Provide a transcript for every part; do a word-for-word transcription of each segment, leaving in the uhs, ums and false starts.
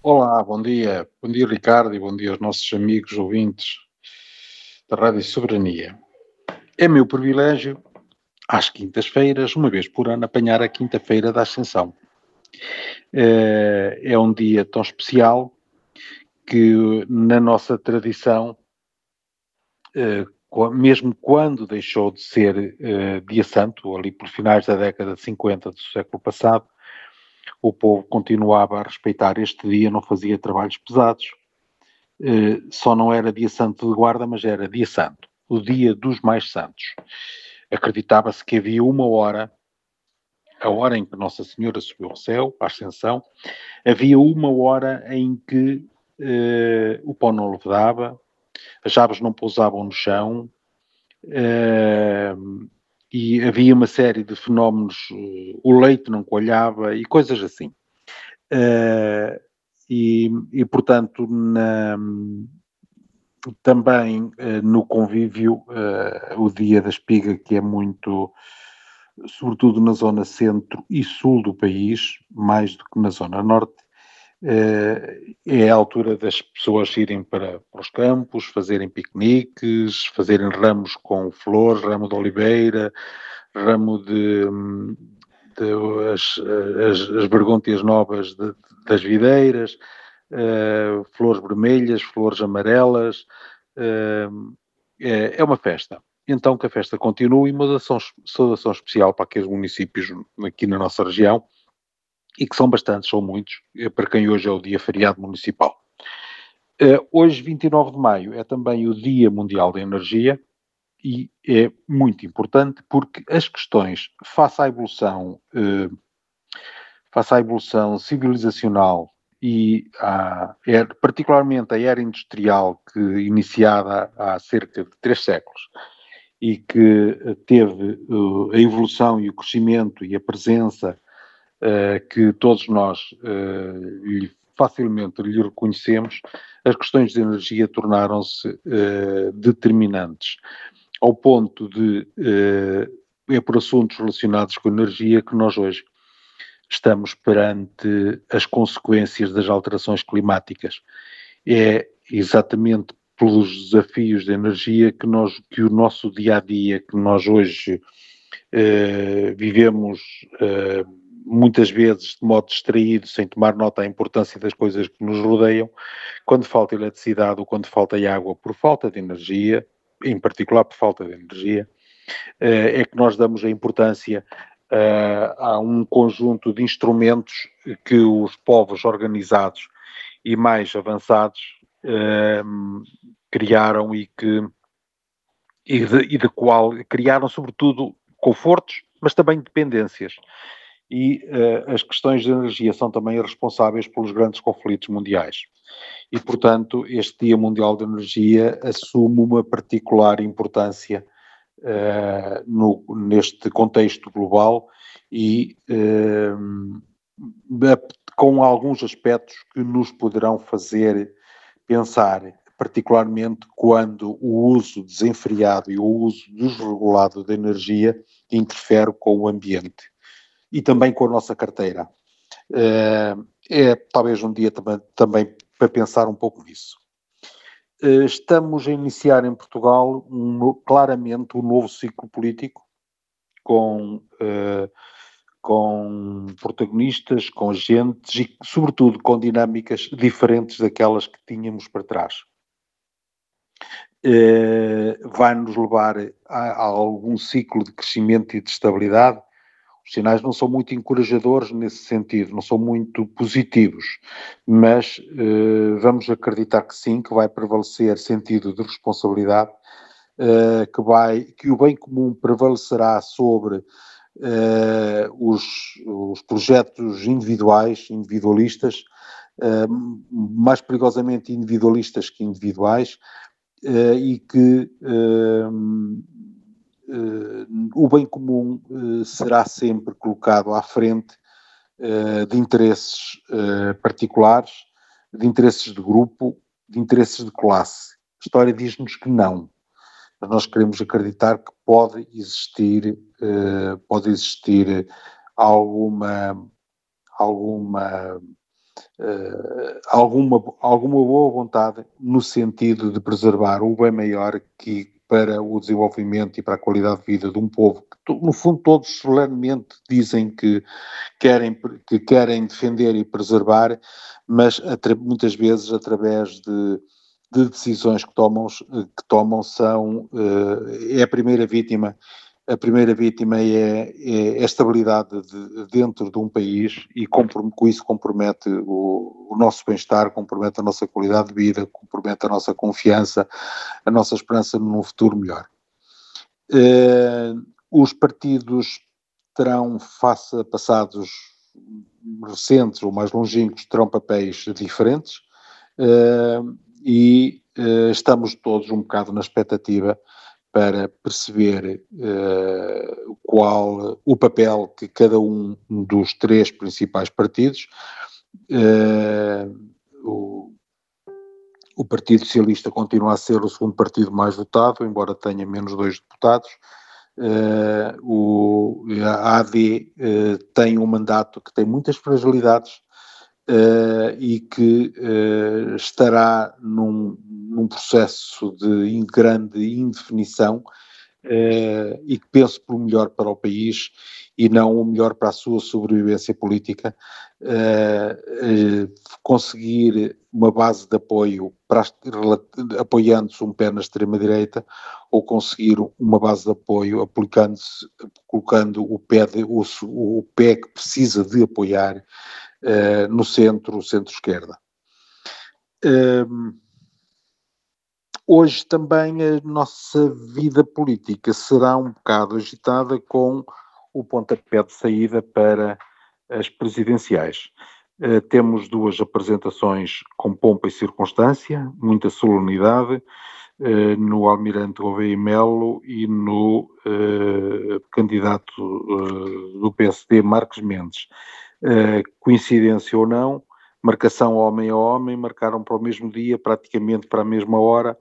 Olá, bom dia. Bom dia, Ricardo, e bom dia aos nossos amigos ouvintes da Rádio Soberania. É meu privilégio, às quintas-feiras, uma vez por ano, apanhar a quinta-feira da Ascensão. Eh, É um dia tão especial que, na nossa tradição, eh, qua- mesmo quando deixou de ser eh, dia santo, ali por finais da década de cinquenta do século passado, o povo continuava a respeitar este dia, não fazia trabalhos pesados. Eh, só não era dia santo de guarda, mas era dia santo, o dia dos mais santos. Acreditava-se que havia uma hora, a hora em que Nossa Senhora subiu ao céu, a Ascensão, havia uma hora em que eh, o pão não levedava, as chaves não pousavam no chão, eh, e havia uma série de fenómenos, eh, o leite não coalhava e coisas assim. Eh, e, e, portanto, na, também eh, no convívio, eh, o dia da espiga, que é muito, sobretudo na zona centro e sul do país, mais do que na zona norte, eh, é a altura das pessoas irem para, para os campos, fazerem piqueniques, fazerem ramos com flores, ramo de oliveira, ramo de, de as, as, as bergôntias novas de- das videiras, eh, flores vermelhas, flores amarelas, eh, é, é uma festa. Então que a festa continue, e uma saudação, saudação especial para aqueles municípios aqui na nossa região, e que são bastantes, são muitos, eh, para quem hoje é o dia feriado municipal. Eh, hoje, vinte e nove de maio, é também o Dia Mundial da Energia, e é muito importante porque as questões face à evolução, eh, face à evolução civilizacional e à, era, particularmente a era industrial, que iniciada há cerca de três séculos e que eh, teve uh, a evolução e o crescimento e a presença uh, que todos nós uh, lhe, facilmente lhe reconhecemos, as questões de energia tornaram-se uh, determinantes, ao ponto de, uh, é por assuntos relacionados com energia que nós hoje estamos perante as consequências das alterações climáticas. É exatamente pelos desafios de energia que, nós, que o nosso dia-a-dia, que nós hoje eh, vivemos eh, muitas vezes de modo distraído, sem tomar nota da importância das coisas que nos rodeiam, quando falta eletricidade ou quando falta água por falta de energia, em particular por falta de energia, eh, é que nós damos a importância uh, a um conjunto de instrumentos que os povos organizados e mais avançados uh, criaram e que e de, e de qual criaram sobretudo confortos, mas também dependências. E uh, as questões de energia são também responsáveis pelos grandes conflitos mundiais. E, portanto, este Dia Mundial da Energia assume uma particular importância uh, no, neste contexto global e uh, com alguns aspectos que nos poderão fazer pensar, particularmente quando o uso desenfreado e o uso desregulado da energia interfere com o ambiente e também com a nossa carteira. Uh, é talvez um dia também, também para pensar um pouco nisso. Uh, estamos a iniciar em Portugal um, claramente um novo ciclo político com, uh, com protagonistas, com agentes e, sobretudo, com dinâmicas diferentes daquelas que tínhamos para trás. Uh, vai-nos levar a, a algum ciclo de crescimento e de estabilidade. Os sinais não são muito encorajadores nesse sentido, não são muito positivos, mas uh, vamos acreditar que sim, que vai prevalecer sentido de responsabilidade, uh, que, vai, que o bem comum prevalecerá sobre uh, os, os projetos individuais, individualistas, uh, mais perigosamente individualistas que individuais, uh, e que uh, Uh, o bem comum uh, será sempre colocado à frente uh, de interesses uh, particulares, de interesses de grupo, de interesses de classe. A história diz-nos que não. Mas nós queremos acreditar que pode existir, uh, pode existir alguma, alguma uh, alguma, alguma boa vontade no sentido de preservar o bem maior que para o desenvolvimento e para a qualidade de vida de um povo que, no fundo, todos solenemente dizem que querem, que querem defender e preservar, mas muitas vezes através de, de decisões que tomam, que tomam são, é a primeira vítima, a primeira vítima é, é a estabilidade de, dentro de um país e com, com isso compromete o, o nosso bem-estar, compromete a nossa qualidade de vida, compromete a nossa confiança, a nossa esperança num futuro melhor. Uh, os partidos terão, face a passados recentes ou mais longínquos, terão papéis diferentes uh, e uh, estamos todos um bocado na expectativa para perceber uh, qual o papel que cada um dos três principais partidos, uh, o, o Partido Socialista continua a ser o segundo partido mais votado, embora tenha menos dois deputados. Uh, o, a AD uh, tem um mandato que tem muitas fragilidades uh, e que uh, estará num, num processo de grande indefinição uh, e que penso por melhor para o país e não o melhor para a sua sobrevivência política, uh, uh, conseguir uma base de apoio para, apoiando-se um pé na extrema-direita ou conseguir uma base de apoio aplicando-se, colocando o pé, de, o, o pé que precisa de apoiar uh, no centro, centro-esquerda. Um, hoje também a nossa vida política será um bocado agitada com o pontapé de saída para as presidenciais. Uh, temos duas apresentações com pompa e circunstância, muita solenidade, uh, no Almirante Gouveia e Melo e no uh, candidato uh, do P S D, Marques Mendes. Uh, coincidência ou não, marcação homem a homem, marcaram para o mesmo dia, praticamente para a mesma hora.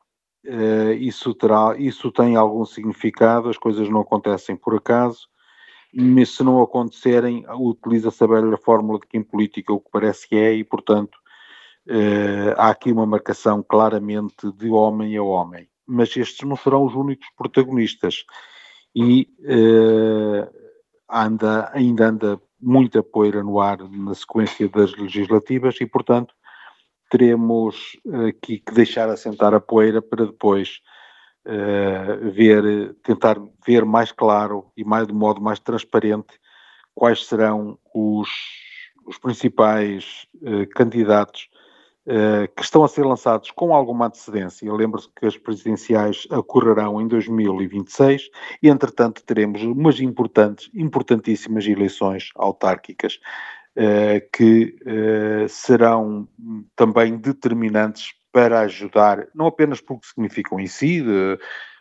Uh, isso, terá, isso tem algum significado, as coisas não acontecem por acaso. Mas se não acontecerem, utiliza-se a velha fórmula de que em política o que parece que é e, portanto, eh, há aqui uma marcação claramente de homem a homem. Mas estes não serão os únicos protagonistas e eh, anda, ainda anda muita poeira no ar na sequência das legislativas e, portanto, teremos aqui que deixar assentar a poeira para depois Uh, ver, tentar ver mais claro e mais, de modo mais transparente quais serão os, os principais uh, candidatos uh, que estão a ser lançados com alguma antecedência. Lembro-se que as presidenciais ocorrerão em dois mil e vinte e seis e, entretanto, teremos umas importantes, importantíssimas eleições autárquicas uh, que uh, serão também determinantes para ajudar, não apenas pelo que significam em si, de,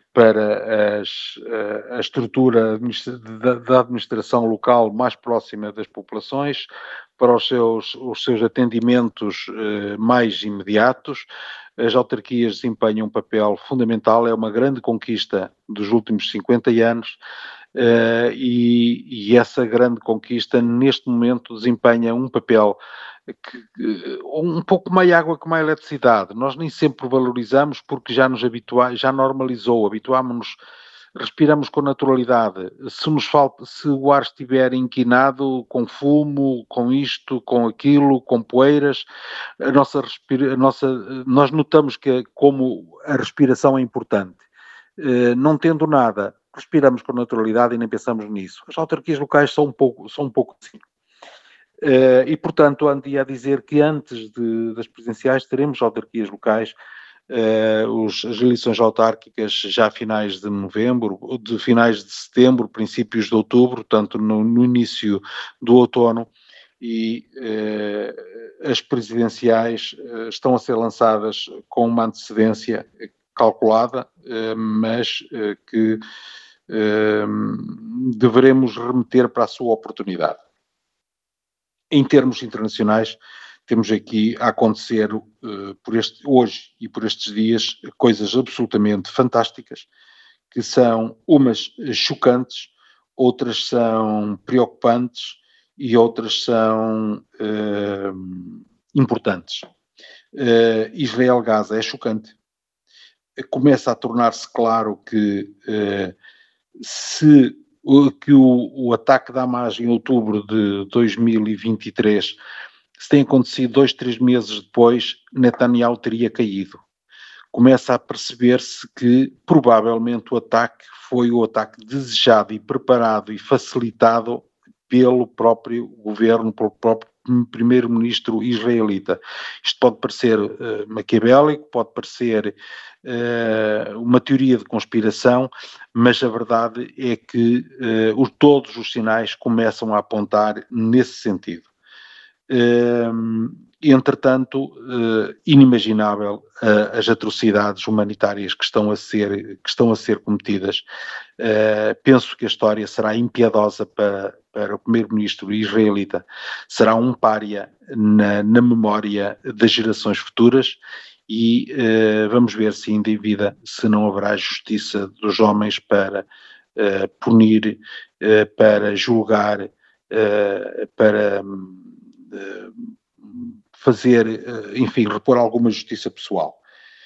para as, a estrutura da, da administração local mais próxima das populações, para os seus, os seus atendimentos eh, mais imediatos. As autarquias desempenham um papel fundamental, é uma grande conquista dos últimos cinquenta anos, Uh, e, e essa grande conquista neste momento desempenha um papel que, um pouco mais água que mais eletricidade. Nós nem sempre valorizamos porque já nos habitua, já normalizou, habituámos-nos, respiramos com naturalidade. Se nos falta, se o ar estiver inquinado com fumo, com isto, com aquilo, com poeiras, a nossa, respira, a nossa nós notamos que como a respiração é importante. Uh, não tendo nada, respiramos com naturalidade e nem pensamos nisso. As autarquias locais são um pouco, são um pouco assim. Uh, e, portanto, ando a dizer que antes de, das presidenciais teremos autarquias locais, uh, os, as eleições autárquicas já a finais de novembro, de finais de setembro, princípios de outubro, portanto, no, no início do outono, e uh, as presidenciais uh, estão a ser lançadas com uma antecedência calculada, uh, mas uh, que uh, deveremos remeter para a sua oportunidade. Em termos internacionais, temos aqui a acontecer uh, por este, hoje e por estes dias coisas absolutamente fantásticas, que são umas chocantes, outras são preocupantes e outras são uh, importantes. Uh, Israel-Gaza é chocante. Começa a tornar-se claro que uh, se que o, o ataque da Hamas em outubro de dois mil e vinte e três se tem acontecido dois, três meses depois, Netanyahu teria caído. Começa a perceber-se que provavelmente o ataque foi o ataque desejado e preparado e facilitado pelo próprio governo, pelo próprio primeiro-ministro israelita. Isto pode parecer uh, maquiavélico, pode parecer uh, uma teoria de conspiração, mas a verdade é que uh, os, todos os sinais começam a apontar nesse sentido. Uh, entretanto, uh, inimaginável uh, as atrocidades humanitárias que estão a ser, que estão a ser cometidas. Uh, penso que a história será impiedosa para, para o primeiro-ministro israelita, será um pária na, na memória das gerações futuras e uh, vamos ver se ainda em vida, se não haverá justiça dos homens para uh, punir, uh, para julgar, uh, para fazer, enfim, repor alguma justiça pessoal.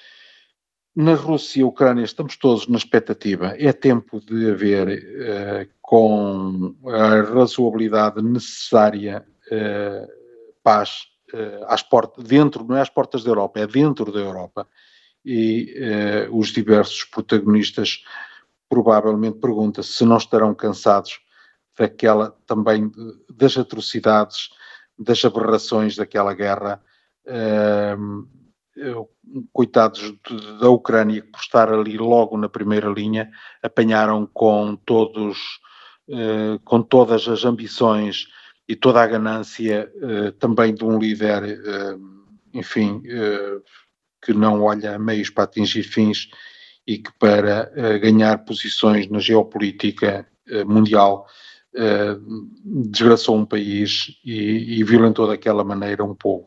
Na Rússia e Ucrânia estamos todos na expectativa. É tempo de haver, uh, com a razoabilidade necessária, uh, paz uh, às portas, dentro, não é às portas da Europa, é dentro da Europa. E uh, os diversos protagonistas provavelmente perguntam-se se não estarão cansados daquela, também das atrocidades, das aberrações daquela guerra. Uh, coitados da Ucrânia, que por estar ali logo na primeira linha, apanharam com todos, uh, com todas as ambições e toda a ganância uh, também de um líder, uh, enfim, uh, que não olha a meios para atingir fins e que para uh, ganhar posições na geopolítica uh, mundial uh, desgraçou um país e, e violentou daquela maneira um povo.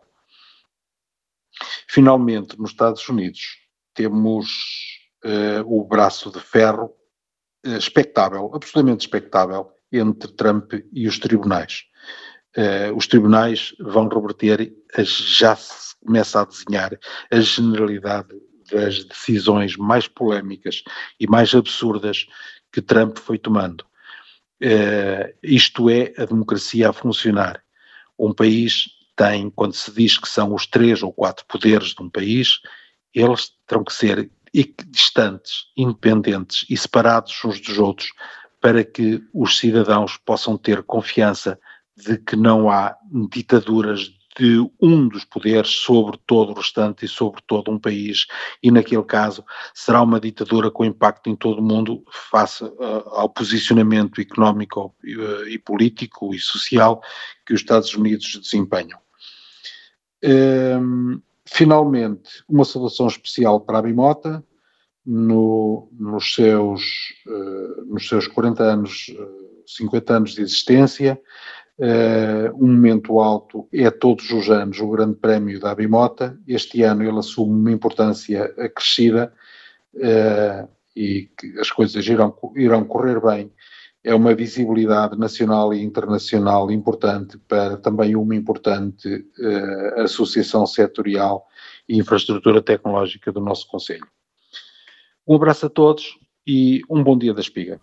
Finalmente, nos Estados Unidos, temos uh, o braço de ferro uh, expectável, absolutamente expectável, entre Trump e os tribunais. Uh, os tribunais vão reverter, as, já se começa a desenhar a generalidade das decisões mais polémicas e mais absurdas que Trump foi tomando. Uh, isto é a democracia a funcionar. Um país tem, quando se diz que são os três ou quatro poderes de um país, eles terão que ser distantes, independentes e separados uns dos outros para que os cidadãos possam ter confiança de que não há ditaduras de um dos poderes sobre todo o restante e sobre todo um país, e naquele caso será uma ditadura com impacto em todo o mundo face uh, ao posicionamento económico uh, e político e social que os Estados Unidos desempenham. Um, finalmente, uma saudação especial para a Bimota, no, nos, seus, uh, nos seus quarenta anos, uh, cinquenta anos de existência. Uh, um momento alto é todos os anos o Grande Prémio da Abimota. Este ano ele assume uma importância acrescida uh, e que as coisas irão, irão correr bem. É uma visibilidade nacional e internacional importante para também uma importante uh, associação setorial e infraestrutura tecnológica do nosso concelho. Um abraço a todos e um bom dia da espiga.